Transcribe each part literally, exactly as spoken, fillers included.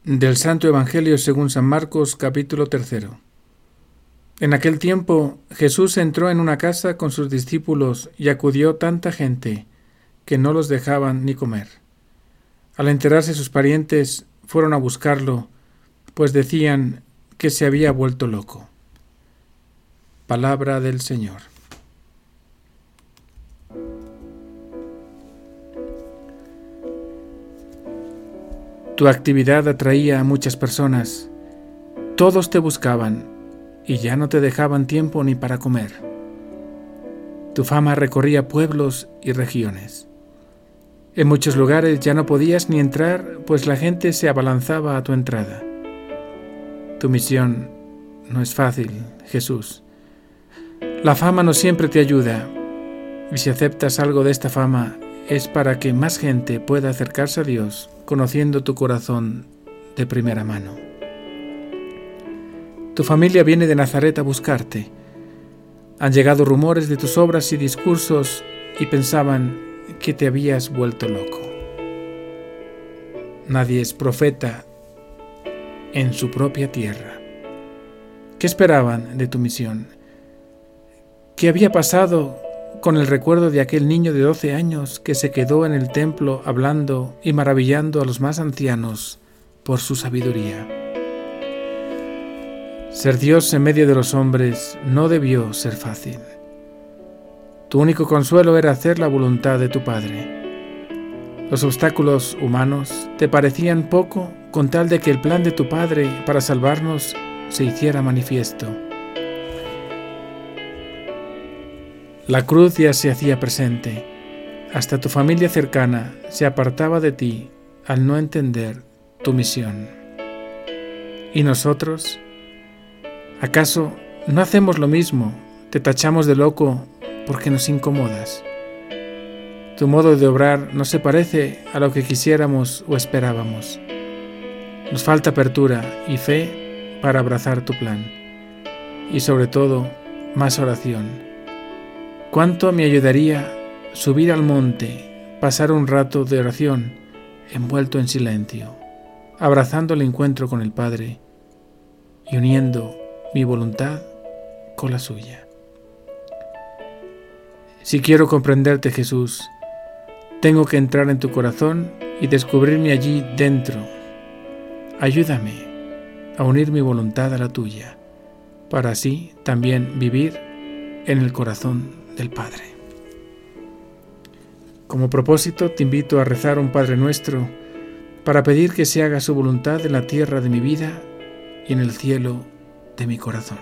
Del Santo Evangelio según San Marcos, capítulo tercero. En aquel tiempo Jesús entró en una casa con sus discípulos y acudió tanta gente que no los dejaban ni comer. Al enterarse sus parientes fueron a buscarlo, pues decían que se había vuelto loco. Palabra del Señor. Tu actividad atraía a muchas personas. Todos te buscaban y ya no te dejaban tiempo ni para comer. Tu fama recorría pueblos y regiones. En muchos lugares ya no podías ni entrar, pues la gente se abalanzaba a tu entrada. Tu misión no es fácil, Jesús. La fama no siempre te ayuda, y si aceptas algo de esta fama es para que más gente pueda acercarse a Dios, conociendo tu corazón de primera mano. Tu familia viene de Nazaret a buscarte. Han llegado rumores de tus obras y discursos y pensaban que te habías vuelto loco. Nadie es profeta en su propia tierra. ¿Qué esperaban de tu misión? ¿Qué había pasado con el recuerdo de aquel niño de doce años que se quedó en el templo hablando y maravillando a los más ancianos por su sabiduría? Ser Dios en medio de los hombres no debió ser fácil. Tu único consuelo era hacer la voluntad de tu Padre. Los obstáculos humanos te parecían poco con tal de que el plan de tu Padre para salvarnos se hiciera manifiesto. La cruz ya se hacía presente. Hasta tu familia cercana se apartaba de ti al no entender tu misión. ¿Y nosotros? ¿Acaso no hacemos lo mismo? Te tachamos de loco porque nos incomodas. Tu modo de obrar no se parece a lo que quisiéramos o esperábamos. Nos falta apertura y fe para abrazar tu plan. Y sobre todo, más oración. ¿Cuánto me ayudaría subir al monte, pasar un rato de oración, envuelto en silencio, abrazando el encuentro con el Padre y uniendo mi voluntad con la suya? Si quiero comprenderte, Jesús, tengo que entrar en tu corazón y descubrirme allí dentro. Ayúdame a unir mi voluntad a la tuya, para así también vivir en el corazón del Padre. Como propósito, te invito a rezar un Padre Nuestro para pedir que se haga su voluntad en la tierra de mi vida y en el cielo de mi corazón.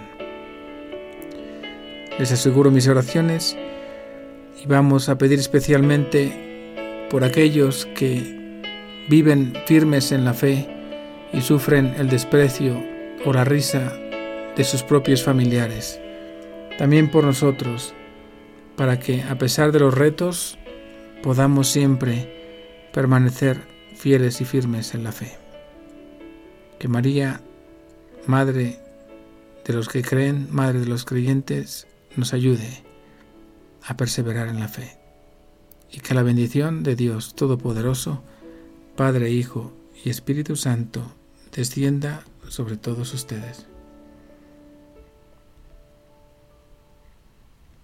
Les aseguro mis oraciones y vamos a pedir especialmente por aquellos que viven firmes en la fe y sufren el desprecio o la risa de sus propios familiares. También por nosotros, para que, a pesar de los retos, podamos siempre permanecer fieles y firmes en la fe. Que María, Madre de los que creen, Madre de los creyentes, nos ayude a perseverar en la fe. Y que la bendición de Dios Todopoderoso, Padre, Hijo y Espíritu Santo, descienda sobre todos ustedes.